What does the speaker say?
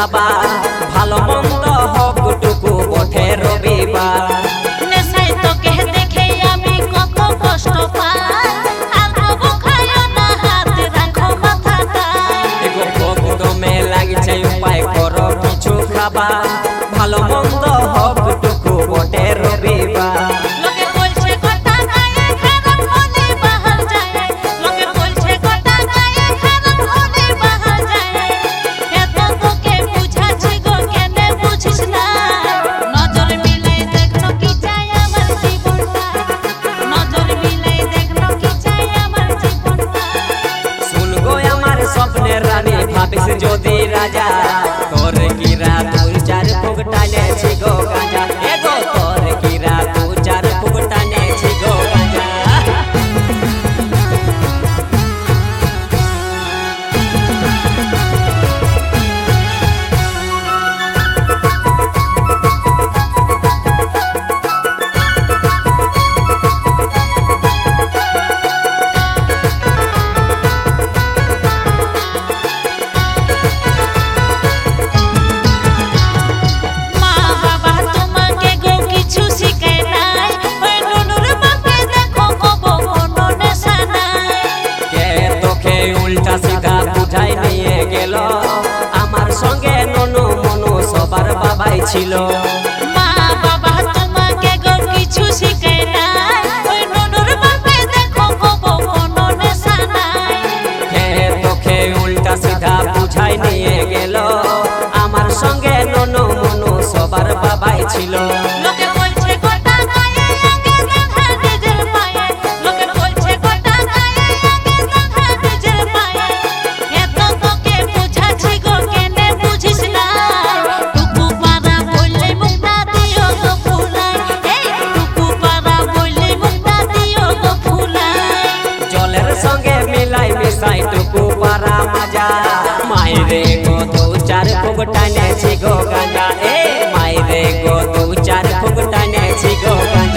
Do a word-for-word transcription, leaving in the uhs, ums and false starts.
খাবা ভালো মন্দ হোক টুকু বটে রবিবার নেশায় তোকে দেখে আমি কত কষ্ট পাই আর কবু খাইও না হাত রাখো মাথাটায় এগো ভক্তমে লাগছে উপায় করো কিছু খাবা ভালো মন্দ হোক টুকু বটে রবিবার লোকে বলছে গোটা গায়ে খারাপ হলে বাহার যায় লোকে বলছে গোটা গায়ে খারাপ হলে বাহার যায় এত তোকে বুঝাচ্ছি গো কেনে বুঝিস না নজর মিলাই দেখো কি চাই আমার জীবনটা নজর মিলাই দেখো কি চাই আমার জীবনটা শুন গো আমার স্বপ্নের রানী ভাবিস যদি রাজা তোর কিরা তুই চার ফুক টানেছি গো গাঁজা এগো তোর কিরা তুই চার ফুক টানেছি গো গাঁজা মা বাবা তোমাকে গো কিছু শিখায় নাই ওই নুনুর বাপে দেখো কবো কোনো নেশা নাই কে তোকে উল্টা সিধা বুঝাই নিয়ে গেল আমার সঙ্গে ননু মনু সবার বাবাই ছিল মা বাবা তোমাকে গো কিছু শিখায় নাই ওই নুনুর বাপে দেখো কবো কোনো নেশা নাই কে তোকে উল্টা সিধা বুঝাই নিয়ে গেল আমার সঙ্গে ননু মনু সবার বাবাই ছিল লোকে বলছে গোটা গায়ে আগে দেখা নিজের পায়ে লোকে বলছে গোটা গায়ে আগে দেখা নিজের পায়ে এত তোকে বুঝাচ্ছি গো কেনে বুঝিস না টুকু পাড়া বললে মুখটা দিও গো ফুলাই এই টুকু পাড়া বললে মুখটা দিও গো ফুলাই জলের সঙ্গে মিলাই মিশাই টুকু পারা মাজা মাইরে গো দু চার ফুক টানেছি গো গাঁজা এ মাইরে গো দু চার ফুক টানেছি গো গাঁজা